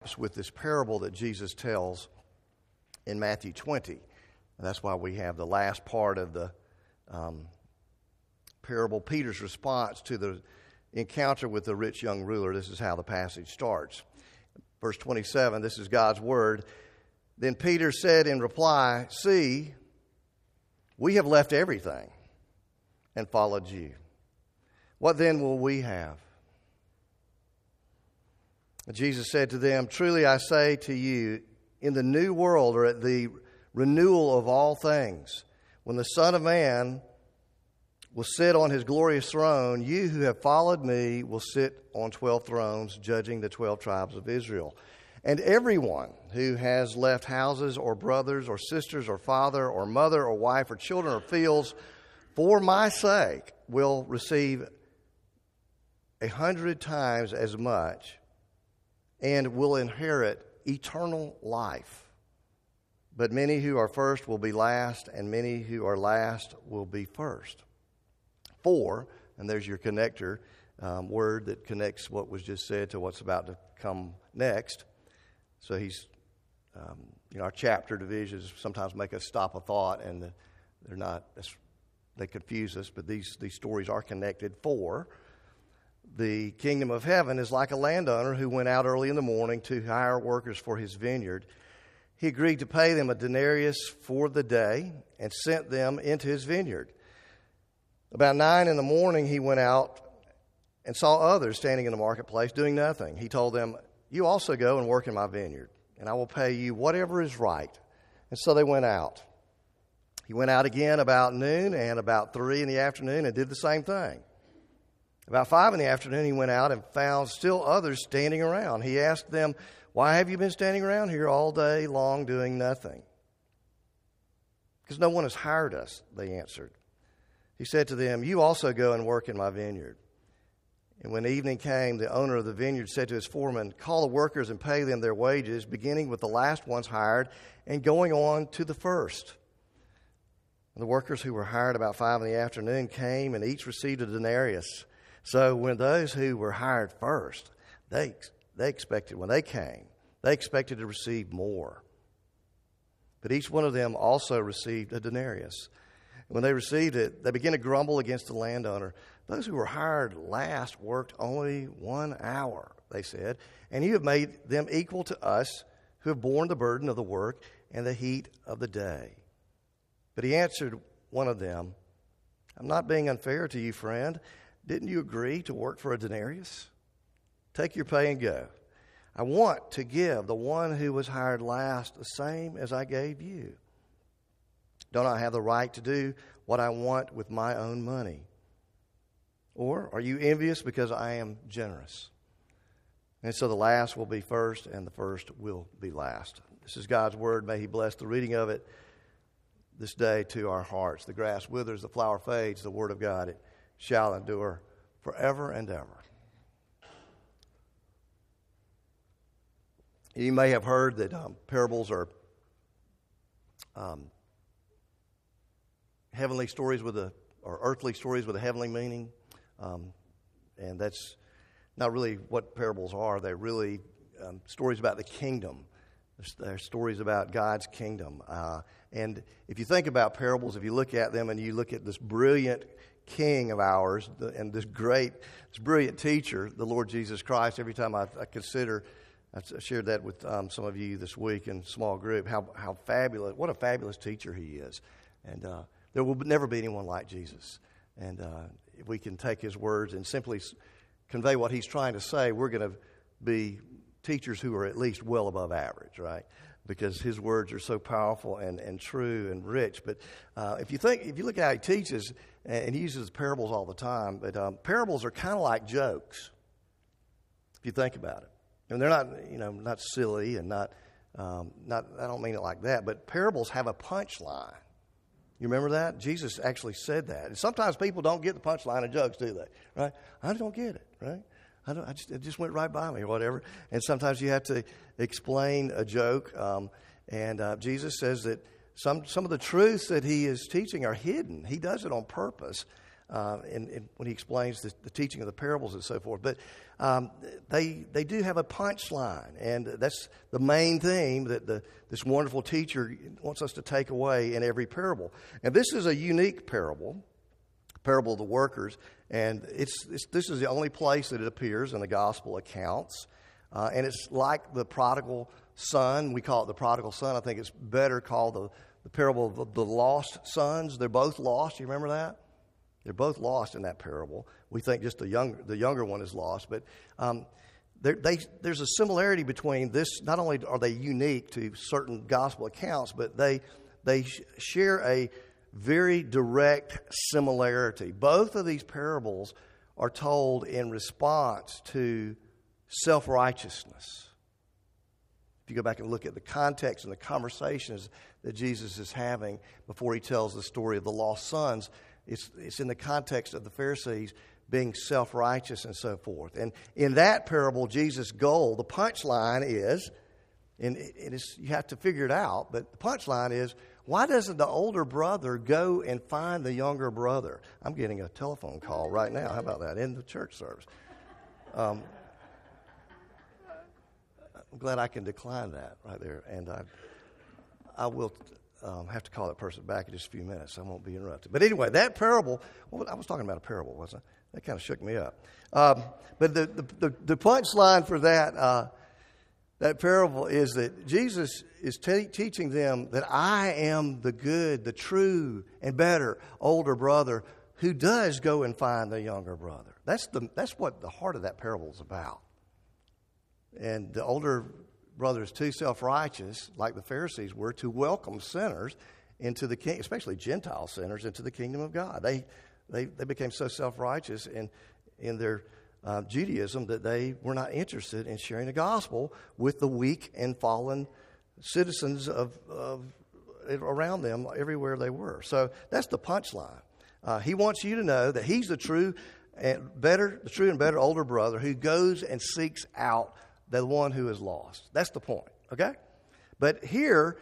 overlaps with this parable that Jesus tells in Matthew 20. And that's why we have the last part of the parable, Peter's response to the encounter with the rich young ruler. This is how the passage starts. Verse 27, this is God's word. Then Peter said in reply, "See, we have left everything and followed you. What then will we have?" And Jesus said to them, "Truly I say to you, in the new world, or at the renewal of all things, when the Son of Man will sit on his glorious throne, you who have followed me will sit on 12 thrones, judging the 12 tribes of Israel. And everyone who has left houses or brothers or sisters or father or mother or wife or children or fields for my sake will receive 100 times as much and will inherit eternal life. But many who are first will be last, and many who are last will be first." For, and there's your connector word that connects what was just said to what's about to come next. So he's, our chapter divisions sometimes make us stop a thought, and they're not, they confuse us, but these stories are connected. For, the kingdom of heaven is like a landowner who went out early in the morning to hire workers for his vineyard. He agreed to pay them a denarius for the day and sent them into his vineyard. About 9 a.m, he went out and saw others standing in the marketplace doing nothing. He told them, "You also go and work in my vineyard, and I will pay you whatever is right." And so they went out. He went out again about noon and about 3 p.m. and did the same thing. About 5 p.m, he went out and found still others standing around. He asked them, "Why have you been standing around here all day long doing nothing?" "Because no one has hired us," they answered. He said to them, "You also go and work in my vineyard." And when evening came, the owner of the vineyard said to his foreman, "Call the workers and pay them their wages, beginning with the last ones hired and going on to the first." And the workers who were hired about 5 p.m. came, and each received a denarius. So when those who were hired first, they expected, when they came, they expected to receive more. But each one of them also received a denarius. When they received it, they began to grumble against the landowner. "Those who were hired last worked only 1 hour," they said, "and you have made them equal to us who have borne the burden of the work and the heat of the day." But he answered one of them, "I'm not being unfair to you, friend. Didn't you agree to work for a denarius? Take your pay and go. I want to give the one who was hired last the same as I gave you. Don't I have the right to do what I want with my own money? Or are you envious because I am generous?" And so the last will be first, and the first will be last. This is God's word. May he bless the reading of it this day to our hearts. The grass withers, the flower fades, the word of God, it shall endure forever and ever. You may have heard that parables are heavenly stories or earthly stories with a heavenly meaning. And that's not really what parables are. They're really stories about the kingdom. They're stories about God's kingdom. And if you think about parables, if you look at them and you look at this brilliant King of ours and this brilliant teacher, the Lord Jesus Christ, every time I consider, I shared that with some of you this week in small group, how fabulous, what a fabulous teacher he is. And there will never be anyone like Jesus. And if we can take his words and simply convey what he's trying to say, we're going to be teachers who are at least well above average, right? Because his words are so powerful and true and rich. But if you look at how he teaches, and he uses parables all the time, but parables are kind of like jokes, if you think about it. And they're not silly and not. I don't mean it like that, but parables have a punchline. You remember that? Jesus actually said that. And sometimes people don't get the punchline of jokes, do they? Right? I don't get it, right? It just went right by me or whatever. And sometimes you have to explain a joke. And Jesus says that some of the truths that he is teaching are hidden. He does it on purpose and when he explains the teaching of the parables and so forth. But they do have a punchline, and that's the main theme that this wonderful teacher wants us to take away in every parable. And this is a unique parable of the workers, and this is the only place that it appears in the gospel accounts. And it's like the prodigal son. We call it the prodigal son. I think it's better called the parable of the lost sons. They're both lost. You remember that? They're both lost in that parable. We think just the younger one is lost, but there's a similarity between this. Not only are they unique to certain gospel accounts, but they share a very direct similarity. Both of these parables are told in response to self-righteousness. If you go back and look at the context and the conversations that Jesus is having before he tells the story of the lost sons, it's in the context of the Pharisees being self-righteous and so forth. And in that parable, Jesus' goal, the punchline is, and you have to figure it out, but the punchline is, why doesn't the older brother go and find the younger brother? I'm getting a telephone call right now. How about that? In the church service. I'm glad I can decline that right there. And I will have to call that person back in just a few minutes. I won't be interrupted. But anyway, that parable, I was talking about a parable, wasn't I? That kind of shook me up. But the punchline for that parable is that Jesus is teaching them that I am the good, the true, and better older brother who does go and find the younger brother. That's what the heart of that parable is about. And the older brother is too self-righteous, like the Pharisees were, to welcome sinners into the kingdom, especially Gentile sinners, into the kingdom of God. They became so self-righteous in their Judaism that they were not interested in sharing the gospel with the weak and fallen citizens of around them everywhere they were. So that's the punchline. He wants you to know that he's the true and better older brother who goes and seeks out the one who is lost. That's the point. Okay, but here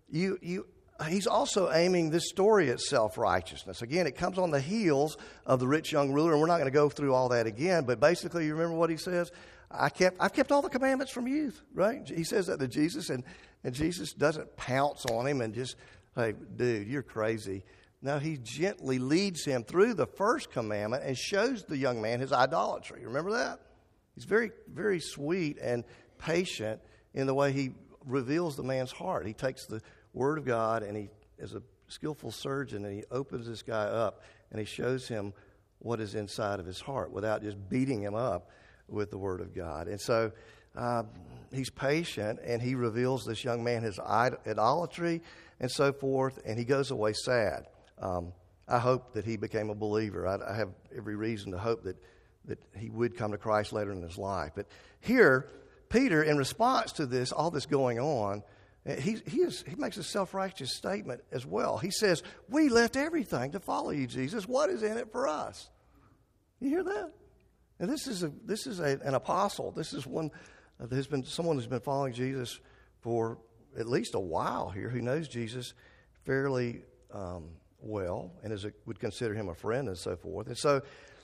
he's also aiming this story at self-righteousness. Again, it comes on the heels of the rich young ruler, and we're not going to go through all that again, but basically, you remember what he says? I've kept all the commandments from youth, right? He says that to Jesus, and Jesus doesn't pounce on him and just say, dude, you're crazy. No, he gently leads him through the first commandment and shows the young man his idolatry. Remember that? He's very, very sweet and patient in the way he reveals the man's heart. He takes the Word of God, and he is a skillful surgeon, and he opens this guy up, and he shows him what is inside of his heart without just beating him up with the Word of God. And so he's patient, and he reveals this young man his idolatry and so forth, and he goes away sad. I hope that he became a believer. I have every reason to hope that he would come to Christ later in his life. But here, Peter, in response to this, all this going on, he makes a self-righteous statement as well. He says, we left everything to follow you, Jesus. What is in it for us? You hear that? And this is an apostle. This is one someone who's been following Jesus for at least a while here, who knows Jesus fairly well and would consider him a friend and so forth. And so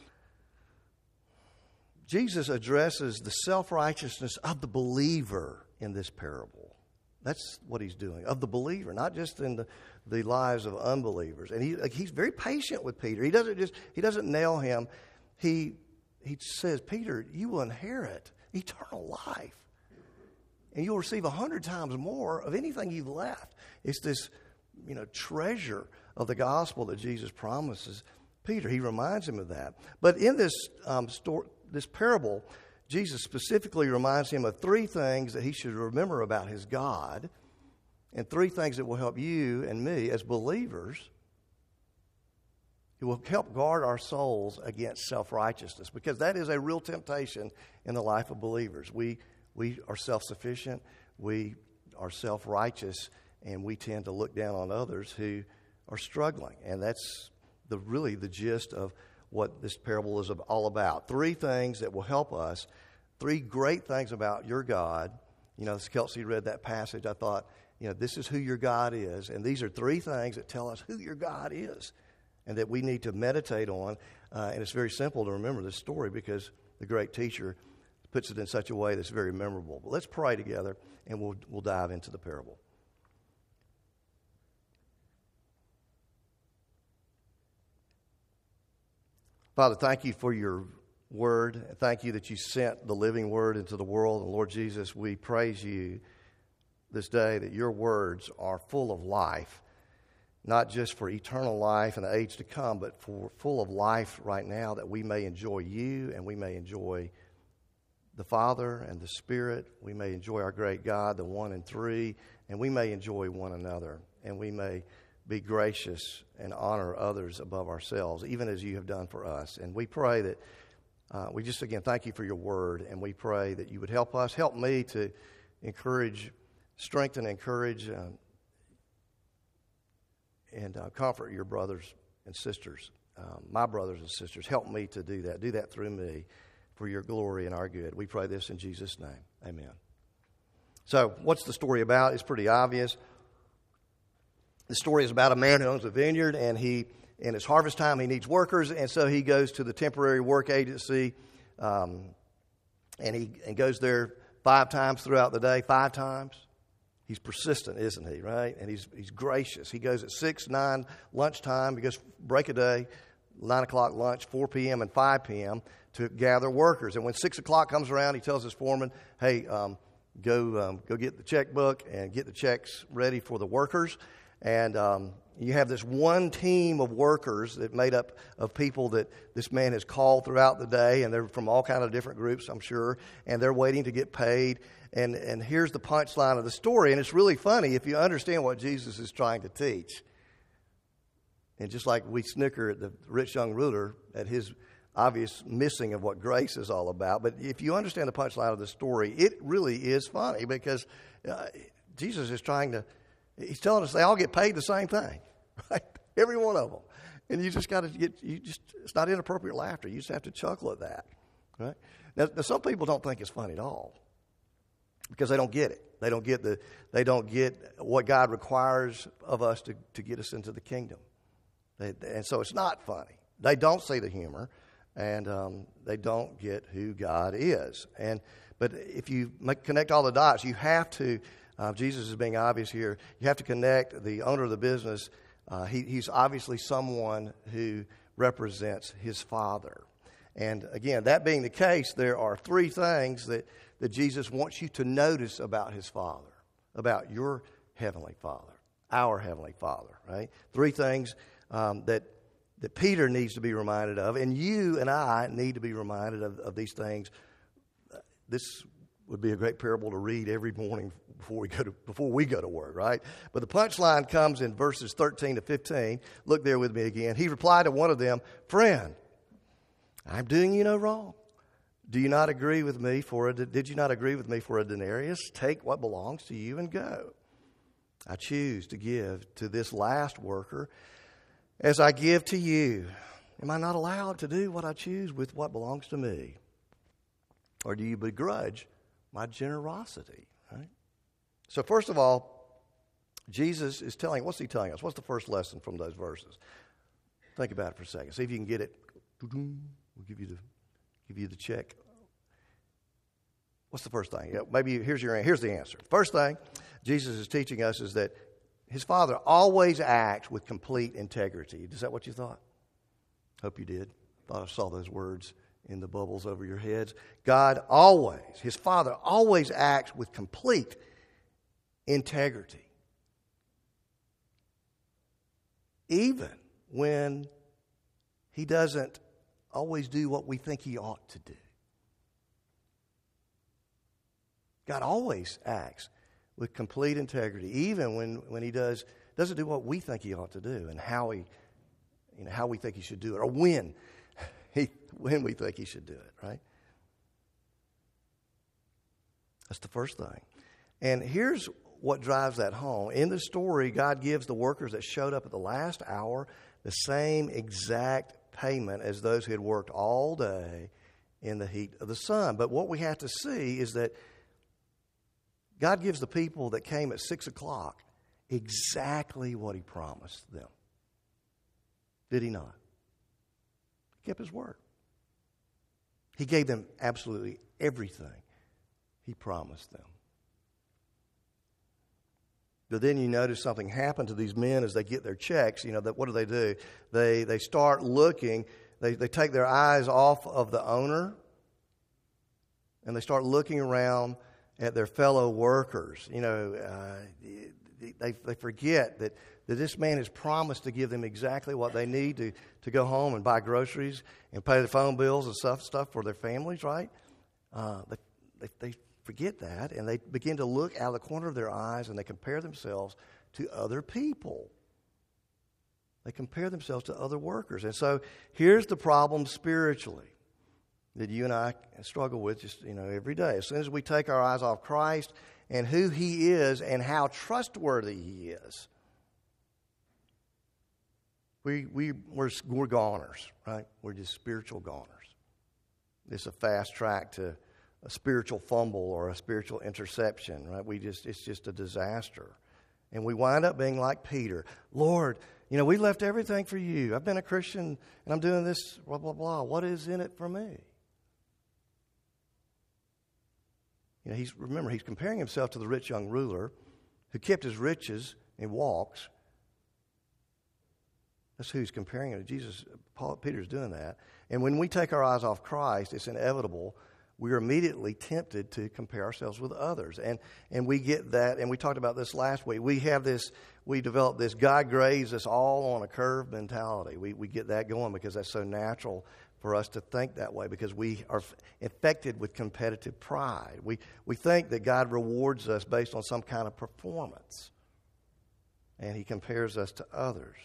Jesus addresses the self-righteousness of the believer in this parable. That's what he's doing, of the believer, not just in the lives of unbelievers. And he's very patient with Peter. He doesn't nail him. He says, Peter, you will inherit eternal life, and you'll receive 100 times more of anything you've left. It's this, treasure of the gospel that Jesus promises Peter. He reminds him of that. But in this this parable, Jesus specifically reminds him of three things that he should remember about his God, and three things that will help you and me as believers. It will help guard our souls against self-righteousness, because that is a real temptation in the life of believers. We are self-sufficient, we are self-righteous, and we tend to look down on others who are struggling. And that's really the gist of what this parable is all about. Three things that will help us, three great things about your God. As Kelsey read that passage, I thought, this is who your God is. And these are three things that tell us who your God is. and that we need to meditate on. And it's very simple to remember this story because the great teacher puts it in such a way that's very memorable. But let's pray together, and we'll dive into the parable. Father, thank you for your word. Thank you that you sent the living word into the world. And Lord Jesus, we praise you this day that your words are full of life, not just for eternal life and the age to come, but for full of life right now, that we may enjoy you and we may enjoy the Father and the Spirit. We may enjoy our great God, the one and three, and we may enjoy one another, and we may be gracious and honor others above ourselves, even as you have done for us. And we pray that we just, again, thank you for your word, and we pray that you would help us. Help me to strengthen, encourage, and comfort your brothers and sisters, my brothers and sisters. Help me to do that. Do that through me for your glory and our good. We pray this in Jesus' name. Amen. So what's the story about? It's pretty obvious. The story is about a man who owns a vineyard, and in his harvest time, he needs workers, and so he goes to the temporary work agency, and he goes there 5 times throughout the day. 5 times. He's persistent, isn't he, right? And he's gracious. He goes at 6, 9, lunchtime. He goes break a day, 9 o'clock lunch, 4 p.m. and 5 p.m. to gather workers. And when 6 o'clock comes around, he tells his foreman, hey, go get the checkbook and get the checks ready for the workers. And you have this one team of workers that made up of people that this man has called throughout the day, and they're from all kind of different groups, I'm sure, and they're waiting to get paid. And here's the punchline of the story, and it's really funny if you understand what Jesus is trying to teach. And just like we snicker at the rich young ruler at his obvious missing of what grace is all about, but if you understand the punchline of the story, it really is funny because Jesus is he's telling us they all get paid the same thing, right? Every one of them. And you just got to it's not inappropriate laughter. You just have to chuckle at that, right? Now, some people don't think it's funny at all because they don't get it. They don't get what God requires of us to get us into the kingdom. And so it's not funny. They don't see the humor, and they don't get who God is. But if you connect all the dots, you have to. Jesus is being obvious here. You have to connect the owner of the business. He's obviously someone who represents his Father. And again, that being the case, there are 3 things that Jesus wants you to notice about his Father, about your Heavenly Father, our Heavenly Father, right? 3 things that Peter needs to be reminded of, and you and I need to be reminded of these things. This would be a great parable to read every morning before we go to work, right? But the punchline comes in verses 13 to 15. Look there with me again. He replied to one of them, "Friend, I'm doing you no wrong. Did you not agree with me for a denarius? Take what belongs to you and go. I choose to give to this last worker as I give to you. Am I not allowed to do what I choose with what belongs to me? Or do you begrudge my generosity?" Right? So first of all, Jesus is what's he telling us? What's the first lesson from those verses? Think about it for a second. See if you can get it. We'll give you the check. What's the first thing? Maybe here's the answer. First thing Jesus is teaching us is that his Father always acts with complete integrity. Is that what you thought? Hope you did. Thought I saw those words in the bubbles over your heads. His Father always acts with complete integrity. Even when he doesn't always do what we think he ought to do. God always acts with complete integrity, even when he doesn't do what we think he ought to do and how we think he should do it, or when we think he should do it, right? That's the first thing. And here's what drives that home. In the story, God gives the workers that showed up at the last hour the same exact payment as those who had worked all day in the heat of the sun. But what we have to see is that God gives the people that came at 6 o'clock exactly what he promised them. Did he not? He kept his word. He gave them absolutely everything he promised them. But then you notice something happened to these men as they get their checks. What do? They start looking. They take their eyes off of the owner, and they start looking around at their fellow workers. They forget that this man has promised to give them exactly what they need to go home and buy groceries and pay the phone bills and stuff for their families, right? They forget that, and they begin to look out of the corner of their eyes, and they compare themselves to other people. They compare themselves to other workers. And so here's the problem spiritually that you and I struggle with just every day. As soon as we take our eyes off Christ and who He is and how trustworthy He is, we're goners, right? We're just spiritual goners. It's a fast track to a spiritual fumble or a spiritual interception, right? It's just a disaster. And we wind up being like Peter. Lord, we left everything for you. I've been a Christian and I'm doing this, blah, blah, blah. What is in it for me? He's comparing himself to the rich young ruler who kept his riches and walks. That's who he's comparing it to. Peter's doing that. And when we take our eyes off Christ, it's inevitable. We're immediately tempted to compare ourselves with others. And we get that, and we talked about this last week. We develop this God grades us all on a curve mentality. We get that going because that's so natural for us to think that way, because we are infected with competitive pride. We think that God rewards us based on some kind of performance, and He compares us to others.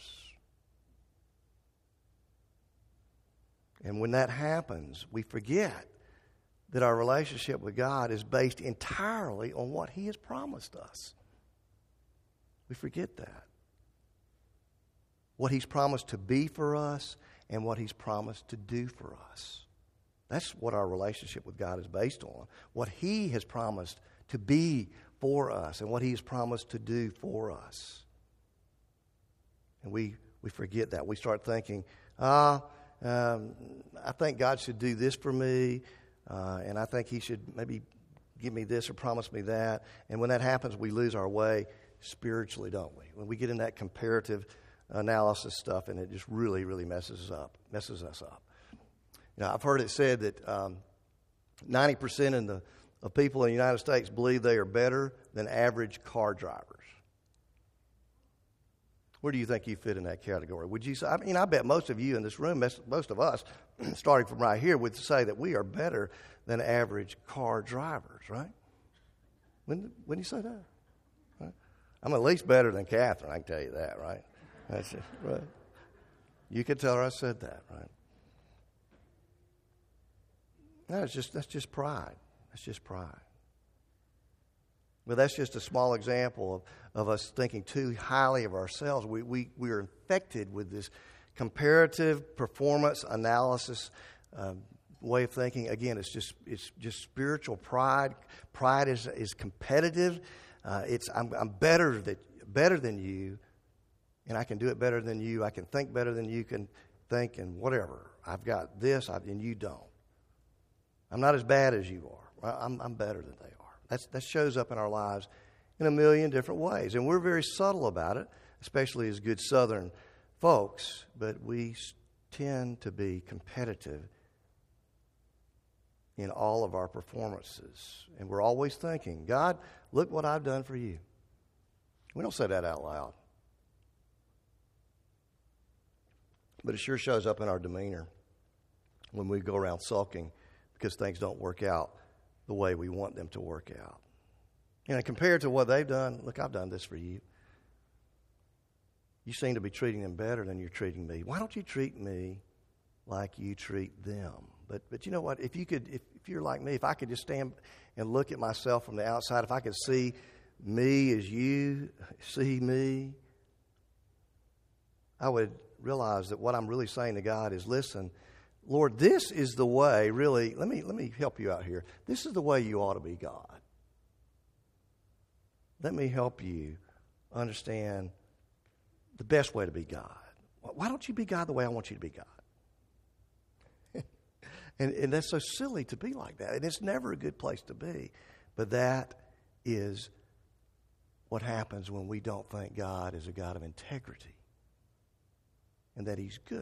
And when that happens, we forget that our relationship with God is based entirely on what He has promised us. We forget that. What He's promised to be for us and what He's promised to do for us. That's what our relationship with God is based on. What He has promised to be for us and what He has promised to do for us. And we forget that. We start thinking, I think God should do this for me. And I think He should maybe give me this or promise me that. And when that happens, we lose our way spiritually, don't we? When we get in that comparative analysis stuff, and it just really, really messes us up. I've heard it said that 90% of people in the United States believe they are better than average car drivers. Where do you think you fit in that category? Would you say? I bet most of you in this room, most of us, starting from right here, would say that we are better than average car drivers, right? Wouldn't you say that? Right? I'm at least better than Catherine, I can tell you that, right? That's it, right? You could tell her I said that, right? No, that's just pride. That's just pride. But that's just a small example of us thinking too highly of ourselves. We are infected with this comparative performance analysis way of thinking. Again, it's just spiritual pride. Pride is competitive. I'm better than you, and I can do it better than you. I can think better than you can think, and whatever. I've got this, and you don't. I'm not as bad as you are. I'm better than they are. That shows up in our lives in a million different ways. And we're very subtle about it, especially as good Southern folks, but we tend to be competitive in all of our performances. And we're always thinking, God, look what I've done for you. We don't say that out loud. But it sure shows up in our demeanor when we go around sulking because things don't work out the way we want them to work out. Compared to what they've done, look, I've done this for you. You seem to be treating them better than you're treating me. Why don't you treat me like you treat them? But you know what? If you're like me, if I could just stand and look at myself from the outside, if I could see me as you see me, I would realize that what I'm really saying to God is, listen, Lord, this is the way, really, let me help you out here. This is the way you ought to be God. Let me help you understand the best way to be God. Why don't you be God the way I want you to be God? and that's so silly to be like that. And it's never a good place to be. But that is what happens when we don't think God is a God of integrity and that He's good.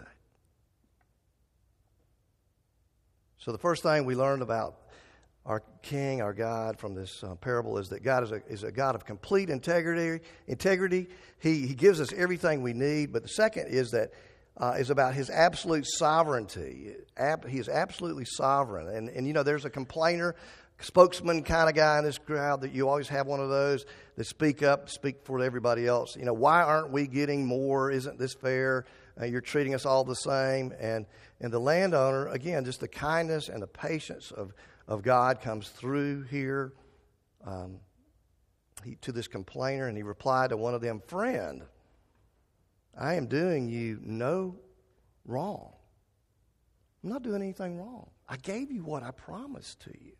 So the first thing we learned about our King, our God, from this parable is that God is a God of complete integrity. He gives us everything we need. But the second is that is about His absolute sovereignty. He is absolutely sovereign. And you know, there's a complainer, spokesman kind of guy in this crowd that you always have one of those that speak up, speak for everybody else. You know, why aren't we getting more? Isn't this fair? You're treating us all the same. And the landowner, again, just the kindness and the patience of God comes through here to this complainer, and he replied to one of them, "Friend, I am doing you no wrong. I'm not doing anything wrong. I gave you what I promised to you.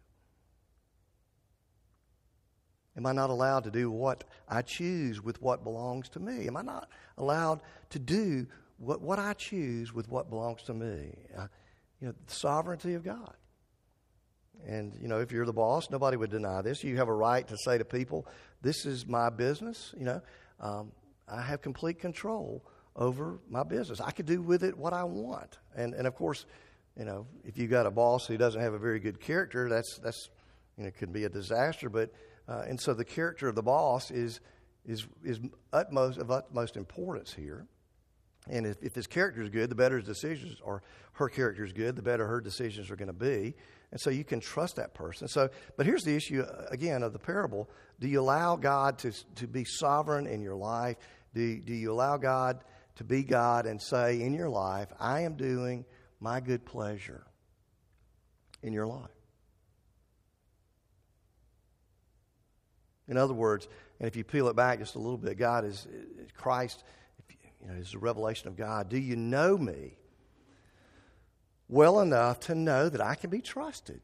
Am I not allowed to do what I choose with what belongs to me? Am I not allowed to do what I choose with what belongs to me?" The sovereignty of God. And, you know, if you're the boss, nobody would deny this. You have a right to say to people, this is my business. You know, I have complete control over my business. I can do with it what I want. And of course, you know, if you got a boss who doesn't have a very good character, that's could be a disaster. But and so the character of the boss is of utmost importance here. And if his character is good, the better his decisions, or her character is good, the better her decisions are going to be. And so you can trust that person. But here's the issue, again, of the parable. Do you allow God to be sovereign in your life? Do you allow God to be God and say in your life, I am doing my good pleasure in your life? In other words, and if you peel it back just a little bit, God is Christ. Is the revelation of God. Do you know me well enough to know that I can be trusted?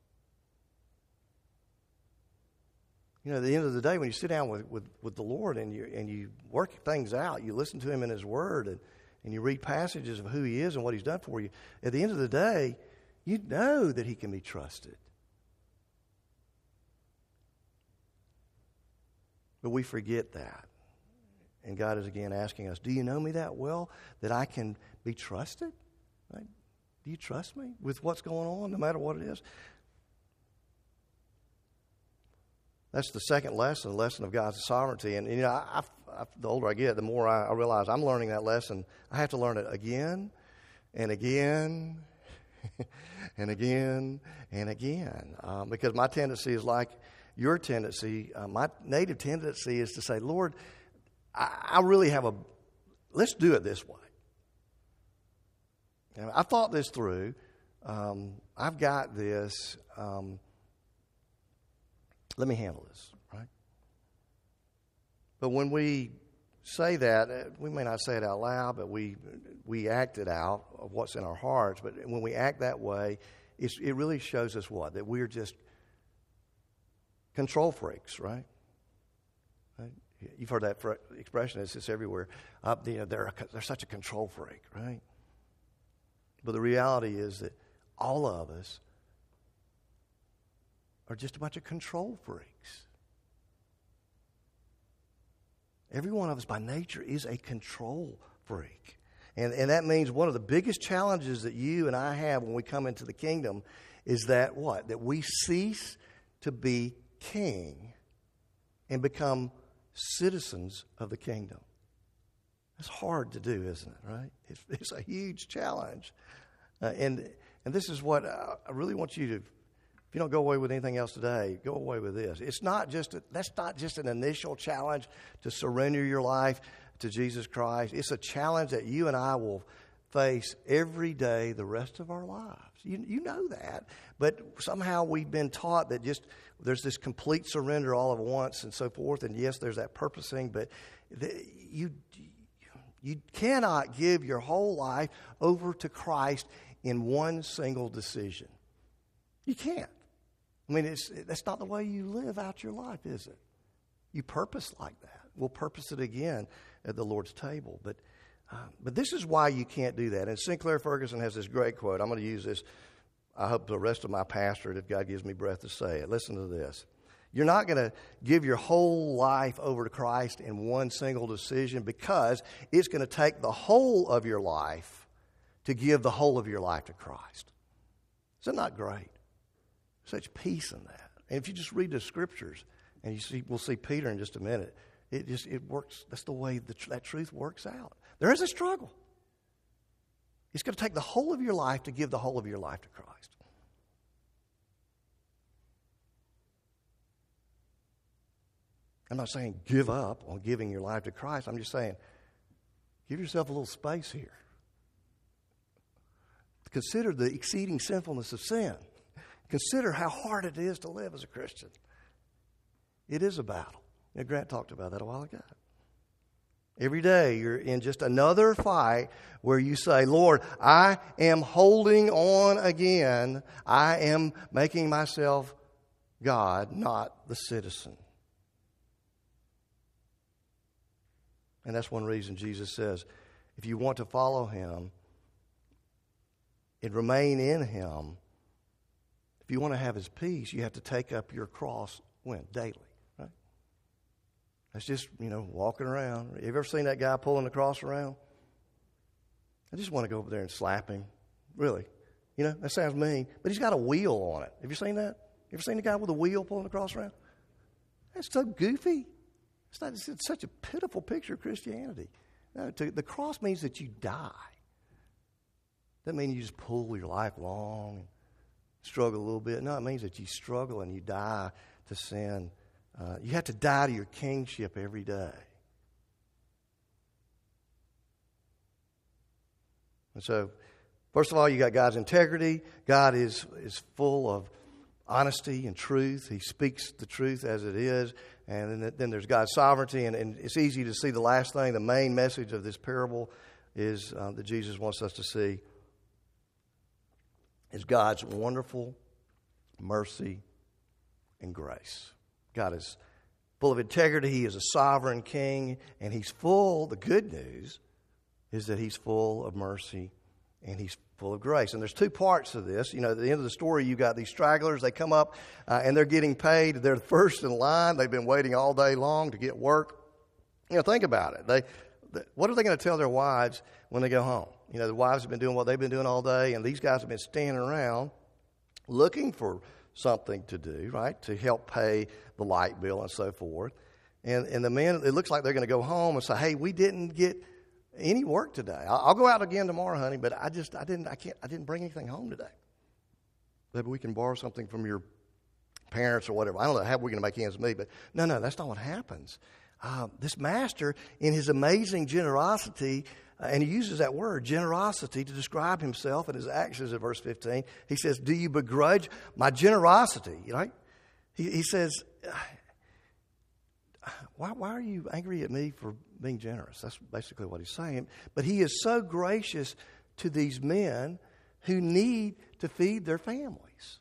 You know, at the end of the day, when you sit down with the Lord and you work things out, you listen to Him in His Word, and you read passages of who He is and what He's done for you, at the end of the day, you know that He can be trusted. But we forget that. And God is again asking us, do you know me that well that I can be trusted? Right? Do you trust me with what's going on, no matter what it is? That's the second lesson, the lesson of God's sovereignty. And you know, the older I get, the more I realize I'm learning that lesson. I have to learn it again and again and again and again. Because my tendency is like your tendency. My native tendency is to say, Lord, I really have let's do it this way. You know, I thought this through. I've got this. Let me handle this, right? But when we say that, we may not say it out loud, but we act it out of what's in our hearts. But when we act that way, it really shows us what? That we're just control freaks, right? You've heard that expression. It's just everywhere. They're such a control freak, right? But the reality is that all of us are just a bunch of control freaks. Every one of us by nature is a control freak. And that means one of the biggest challenges that you and I have when we come into the kingdom is that what? That we cease to be king and become citizens of the kingdom. It's hard to do, isn't it, right? It's a huge challenge. And this is what I really want you to, if you don't go away with anything else today, go away with this. That's not just an initial challenge to surrender your life to Jesus Christ. It's a challenge that you and I will face every day the rest of our lives. You know that. But somehow we've been taught that just there's this complete surrender all at once and so forth. And yes, there's that purposing, but you cannot give your whole life over to Christ in one single decision. You can't. I mean, that's not the way you live out your life, is it? You purpose like that. We'll purpose it again at the Lord's table. But But this is why you can't do that. And Sinclair Ferguson has this great quote. I'm going to use this, I hope, the rest of my pastorate, if God gives me breath to say it. Listen to this. You're not going to give your whole life over to Christ in one single decision, because it's going to take the whole of your life to give the whole of your life to Christ. Is that not great? Such peace in that. And if you just read the scriptures, and we'll see Peter in just a minute, it works. That's the way that truth works out. There is a struggle. It's going to take the whole of your life to give the whole of your life to Christ. I'm not saying give up on giving your life to Christ. I'm just saying give yourself a little space here. Consider the exceeding sinfulness of sin. Consider how hard it is to live as a Christian. It is a battle. Grant talked about that a while ago. Every day you're in just another fight where you say, Lord, I am holding on again. I am making myself God, not the citizen. And that's one reason Jesus says, if you want to follow him and remain in him, if you want to have his peace, you have to take up your cross when? Daily, right? That's just, walking around. Have you ever seen that guy pulling the cross around? I just want to go over there and slap him. Really. That sounds mean, but he's got a wheel on it. Have you seen that? You ever seen the guy with a wheel pulling the cross around? That's so goofy. It's such a pitiful picture of Christianity. No, the cross means that you die. Doesn't mean you just pull your life long and struggle a little bit. No, it means that you struggle and you die to sin. You have to die to your kingship every day. And so, first of all, you got God's integrity. God is full of honesty and truth. He speaks the truth as it is. And then there's God's sovereignty. And it's easy to see the last thing, the main message of this parable is that Jesus wants us to see is God's wonderful mercy and grace. God is full of integrity. He is a sovereign king. And he's full, the good news is that he's full of mercy and he's full of grace. And there's two parts to this. At the end of the story, you've got these stragglers. They come up and they're getting paid. They're first in line. They've been waiting all day long to get work. Think about it. What are they going to tell their wives when they go home? The wives have been doing what they've been doing all day, and these guys have been standing around looking for something to do, right, to help pay the light bill and so forth. And the men, it looks like they're going to go home and say, hey, we didn't get any work today. I'll go out again tomorrow, honey, but I didn't bring anything home today. Maybe we can borrow something from your parents or whatever. I don't know how we're going to make ends meet, but no, that's not what happens. This master, in his amazing generosity, and he uses that word, generosity, to describe himself and his actions in verse 15. He says, do you begrudge my generosity? Right? He says, why are you angry at me for being generous? That's basically what he's saying. But he is so gracious to these men who need to feed their families.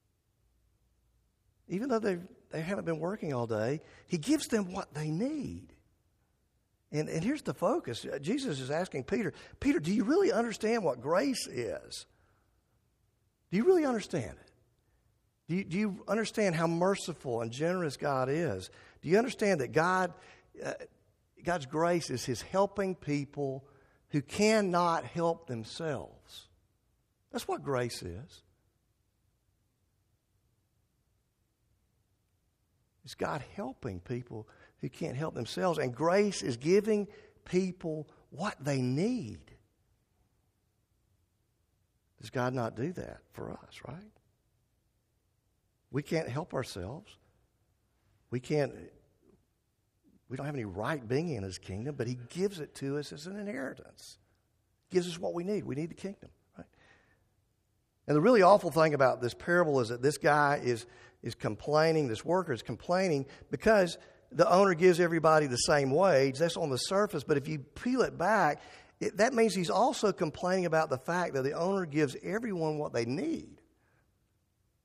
Even though they haven't been working all day, he gives them what they need. And here's the focus. Jesus is asking Peter, do you really understand what grace is? Do you really understand it? Do you understand how merciful and generous God is? Do you understand that God's grace is his helping people who cannot help themselves? That's what grace is. It's God helping people who can't help themselves. And grace is giving people what they need. Does God not do that for us, right? We can't help ourselves. We don't have any right being in his kingdom, but he gives it to us as an inheritance. He gives us what we need. We need the kingdom, right? And the really awful thing about this parable is that this guy is complaining, this worker is complaining because the owner gives everybody the same wage. That's on the surface, but if you peel it back, that means he's also complaining about the fact that the owner gives everyone what they need.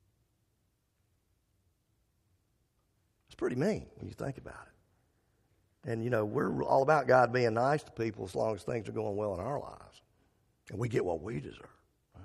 It's pretty mean when you think about it. And, we're all about God being nice to people as long as things are going well in our lives. And we get what we deserve. Right?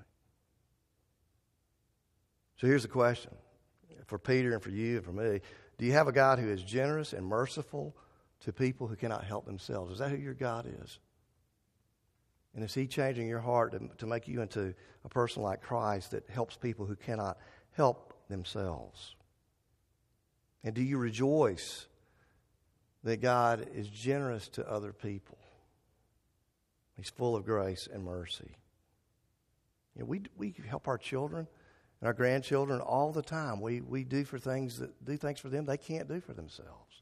So here's the question. For Peter and for you and for me, do you have a God who is generous and merciful to people who cannot help themselves? Is that who your God is? And is He changing your heart to make you into a person like Christ that helps people who cannot help themselves? And do you rejoice that God is generous to other people? He's full of grace and mercy. We help our children and our grandchildren all the time. We do things for them they can't do for themselves.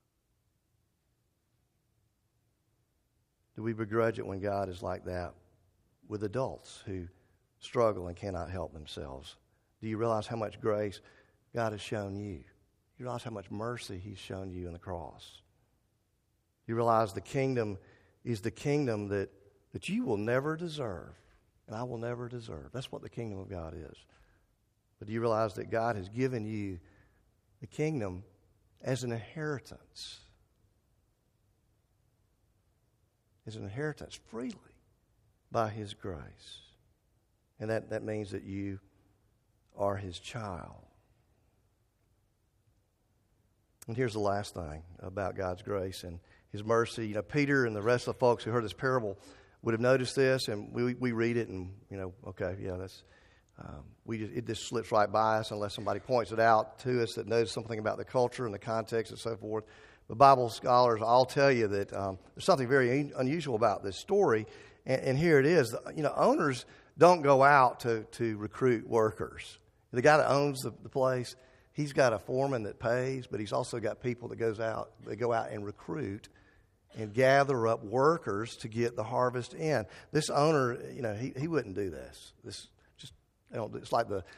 Do we begrudge it when God is like that with adults who struggle and cannot help themselves? Do you realize how much grace God has shown you? You realize how much mercy He's shown you in the cross? You realize the kingdom is the kingdom that you will never deserve, and I will never deserve. That's what the kingdom of God is. But do you realize that God has given you the kingdom as an inheritance? As an inheritance freely by His grace. And that means that you are His child. And here's the last thing about God's grace and His mercy. Peter and the rest of the folks who heard this parable would have noticed this, and we read it, and okay, yeah, that's it just slips right by us unless somebody points it out to us that knows something about the culture and the context and so forth. But Bible scholars all tell you that there's something very unusual about this story, and here it is. Owners don't go out to recruit workers. The guy that owns the place, he's got a foreman that pays, but he's also got people that go out and recruit and gather up workers to get the harvest in. This owner, he wouldn't do this. It's like the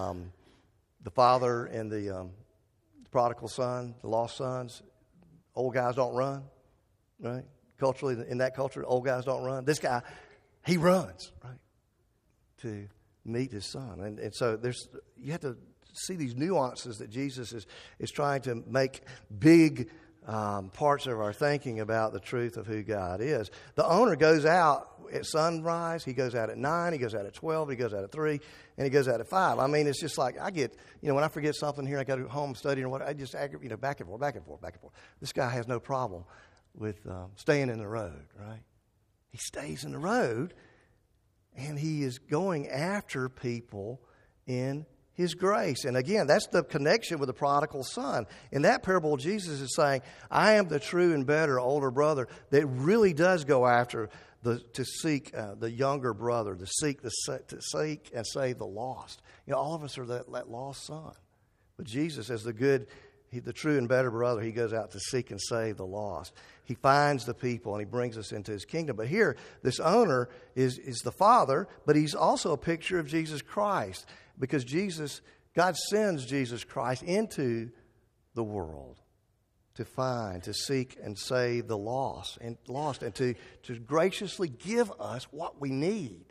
father and the prodigal son, the lost sons. Old guys don't run, right? Culturally, in that culture, old guys don't run. This guy, he runs, right, to meet his son. And so you have to see these nuances that Jesus is trying to make big parts of our thinking about the truth of who God is. The owner goes out at sunrise, he goes out at 9, he goes out at 12, he goes out at 3, and he goes out at 5. I mean, it's just like I get, when I forget something here, I go to home studying or what, I just aggravate, back and forth. This guy has no problem with staying in the road, right? He stays in the road, and he is going after people in His grace. And again, that's the connection with the prodigal son. In that parable, Jesus is saying, I am the true and better older brother that really does go after to seek the younger brother, to seek and save the lost. All of us are that lost son. But Jesus, as the true and better brother, He goes out to seek and save the lost. He finds the people and He brings us into His kingdom. But here, this owner is the Father, but He's also a picture of Jesus Christ. Because God sends Jesus Christ into the world to find, to seek, and save the lost, and to graciously give us what we need.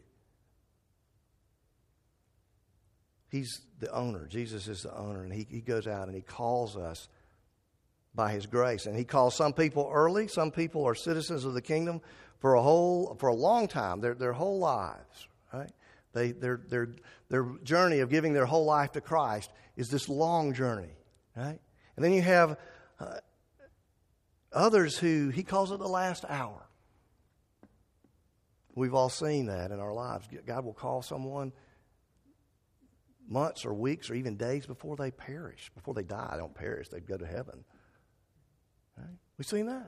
He's the owner. Jesus is the owner, and He goes out and He calls us by His grace. And He calls some people early. Some people are citizens of the kingdom for a long time, their whole lives, right? Their journey of giving their whole life to Christ is this long journey, right? And then you have others who He calls it the last hour. We've all seen that in our lives. God will call someone months or weeks or even days before they perish, before they die. They don't perish, they go to heaven. Right? We've seen that.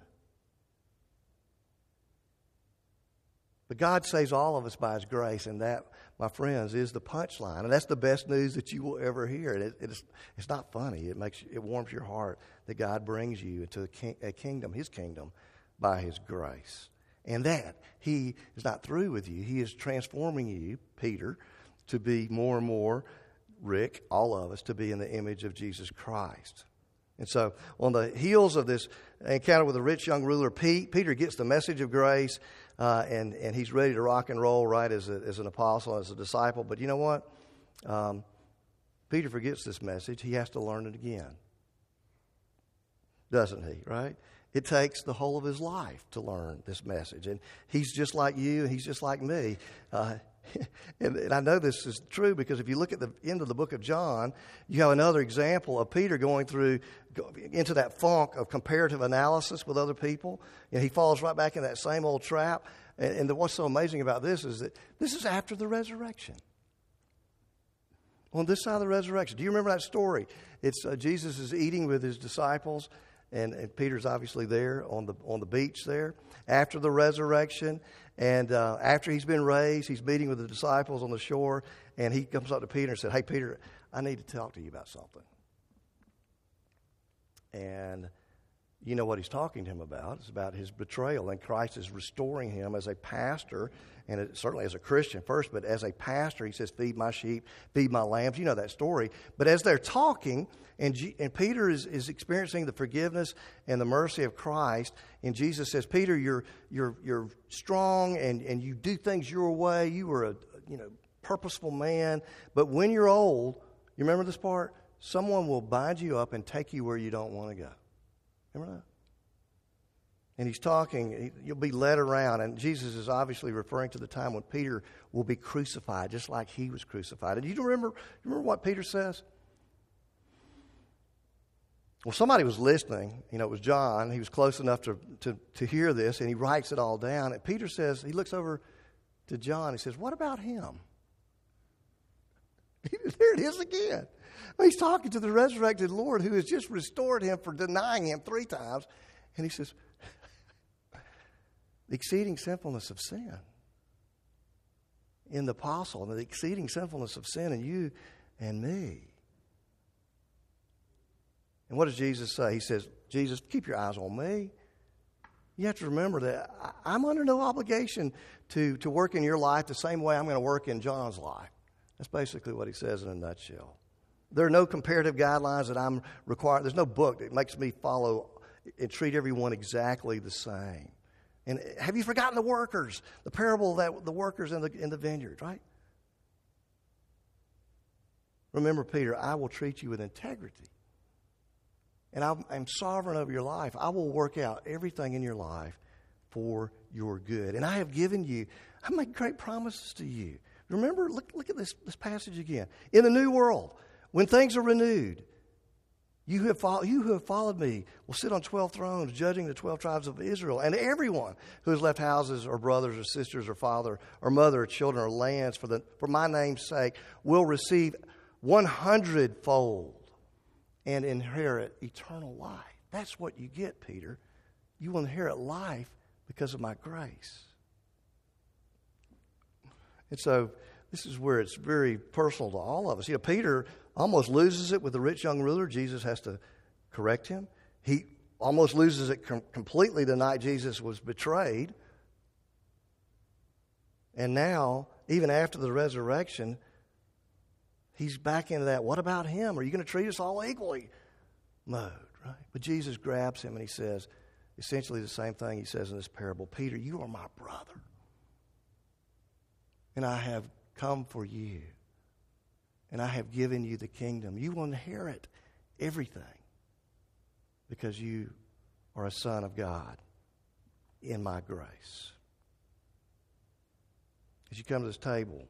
But God saves all of us by His grace, and that, my friends, is the punchline. And that's the best news that you will ever hear. And it's not funny. It warms your heart that God brings you into a kingdom, His kingdom, by His grace. And that He is not through with you. He is transforming you, Peter, to be more and more, Rick, all of us, to be in the image of Jesus Christ. And so on the heels of this encounter with the rich young ruler, Peter gets the message of grace, and he's ready to rock and roll, right, as an apostle, as a disciple. But you know what? Peter forgets this message. He has to learn it again. Doesn't he, right? It takes the whole of his life to learn this message. And he's just like you, and he's just like me. And I know this is true because if you look at the end of the book of John, you have another example of Peter going into that funk of comparative analysis with other people. And he falls right back in that same old trap. And what's so amazing about this is that this is after the resurrection. On this side of the resurrection. Do you remember that story? It's Jesus is eating with his disciples, and Peter's obviously there on the beach there after the resurrection. And after he's been raised, he's meeting with the disciples on the shore, and he comes up to Peter and said, "Hey, Peter, I need to talk to you about something." And you know what he's talking to him about. It's about his betrayal, and Christ is restoring him as a pastor, and certainly as a Christian first, but as a pastor, he says, "Feed my sheep, feed my lambs." You know that story. But as they're talking, and Peter is experiencing the forgiveness and the mercy of Christ, and Jesus says, "Peter, you're strong, and you do things your way. You were a purposeful man. But when you're old, you remember this part? Someone will bind you up and take you where you don't want to go." Remember that? And he's talking, you'll be led around. And Jesus is obviously referring to the time when Peter will be crucified, just like he was crucified. And you remember what Peter says? Well, somebody was listening. It was John. He was close enough to hear this, and he writes it all down. And Peter says, he looks over to John. He says, "What about him?" There it is again. He's talking to the resurrected Lord who has just restored him for denying him 3 times. And he says, the exceeding sinfulness of sin in the apostle, and the exceeding sinfulness of sin in you and me. And what does Jesus say? He says, "Jesus, keep your eyes on me." You have to remember that I'm under no obligation to work in your life the same way I'm going to work in John's life. That's basically what he says in a nutshell. There are no comparative guidelines that I'm required. There's no book that makes me follow and treat everyone exactly the same. And have you forgotten the workers? The parable of the workers in the vineyard, right? Remember, Peter, I will treat you with integrity. And I'm sovereign over your life. I will work out everything in your life for your good. And I have given you, I make great promises to you. Remember, look at this passage again. In the new world, when things are renewed, you who have followed me will sit on 12 thrones, judging the 12 tribes of Israel. And everyone who has left houses or brothers or sisters or father or mother or children or lands for my name's sake will receive 100-fold and inherit eternal life. That's what you get, Peter. You will inherit life because of my grace. And so this is where it's very personal to all of us. Peter almost loses it with the rich young ruler. Jesus has to correct him. He almost loses it completely the night Jesus was betrayed. And now, even after the resurrection, he's back into that, "What about him? Are you going to treat us all equally?" mode, right? But Jesus grabs him and he says essentially the same thing he says in this parable. "Peter, you are my brother. And I have come for you. And I have given you the kingdom. You will inherit everything because you are a son of God in my grace." As you come to this table,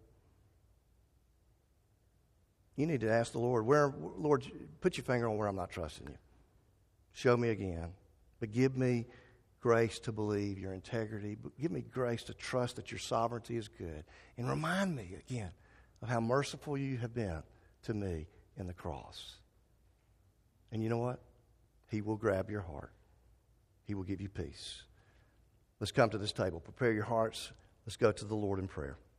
you need to ask the Lord, Lord, put your finger on where I'm not trusting you. Show me again. But give me grace to believe your integrity. Give me grace to trust that your sovereignty is good. And remind me again of how merciful you have been to me in the cross. And you know what? He will grab your heart. He will give you peace. Let's come to this table. Prepare your hearts. Let's go to the Lord in prayer.